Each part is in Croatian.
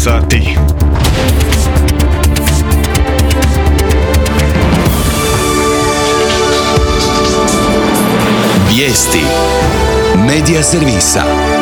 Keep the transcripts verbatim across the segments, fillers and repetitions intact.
sati. Vijesti Medija servisa.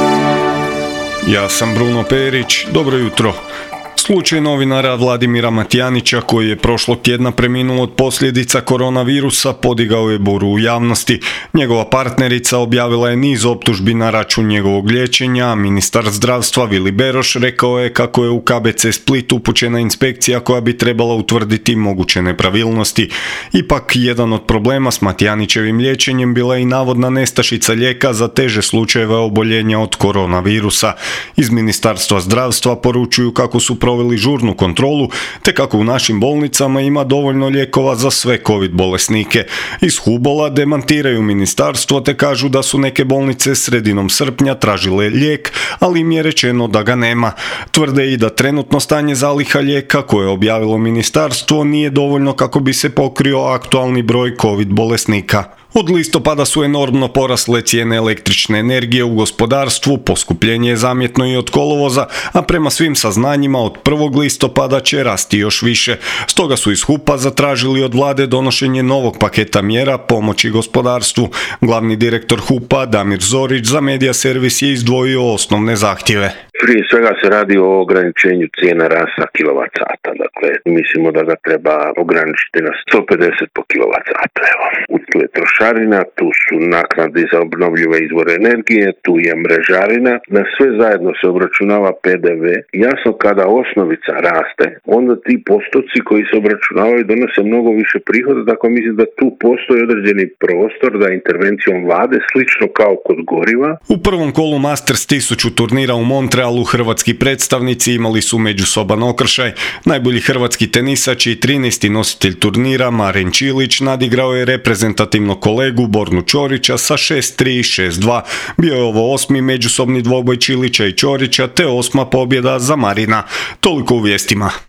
Ja sam Bruno Perić, dobro jutro. Slučaj novinara Vladimira Matjanića, koji je prošlog tjedna preminuo od posljedica koronavirusa, podigao je buru u javnosti. Njegova partnerica objavila je niz optužbi na račun njegovog liječenja, a ministar zdravstva Vili Beroš rekao je kako je u K B C Split upućena inspekcija koja bi trebala utvrditi moguće nepravilnosti. Ipak, jedan od problema s Matjanićevim liječenjem bila je i navodna nestašica lijeka za teže slučajeve oboljenja od koronavirusa. Iz Ministarstva zdravstva poručuju kako su proveli žurnu kontrolu, te kako u našim bolnicama ima dovoljno lijekova za sve COVID bolesnike. Iz Hubola demantiraju ministarstvo te kažu da su neke bolnice sredinom srpnja tražile lijek, ali im je rečeno da ga nema. Tvrde i da trenutno stanje zaliha lijeka koje je objavilo ministarstvo nije dovoljno kako bi se pokrio aktualni broj COVID bolesnika. Od listopada su enormno porasle cijene električne energije u gospodarstvu, poskupljenje je zamjetno i od kolovoza, a prema svim saznanjima od prvog listopada će rasti još više. Stoga su iz HUP-a zatražili od vlade donošenje novog paketa mjera pomoći gospodarstvu. Glavni direktor HUP-a Damir Zorić za Medija servis je izdvojio osnovne zahtjeve. Prije svega se radi o ograničenju cijena rasa kilovat sata. Dakle, mislimo da ga treba ograničiti na sto pedeset po kilovat sata. Evo, tu je trošarina, tu su naknade za obnovljive izvore energije, tu je mrežarina. Na sve zajedno se obračunava P D V. Jasno, kada osnovica raste, onda ti postoci koji se obračunavaju donose mnogo više prihoda, tako mislim da tu postoji određeni prostor da intervencijom vlade, slično kao kod goriva. U prvom kolu Masters tisuću turnira u Montrealu hrvatski predstavnici imali su međusoban okršaj. Najbolji hrvatski tenisač i trinaesti nositelj turnira Marin Čilić nadigrao je reprezentativnog kolegu Bornu Ćorića sa šest tri i šest dva. Bio je ovo osmi međusobni dvoboj Čilića i Ćorića te osma pobjeda za Marina. Toliko u vijestima.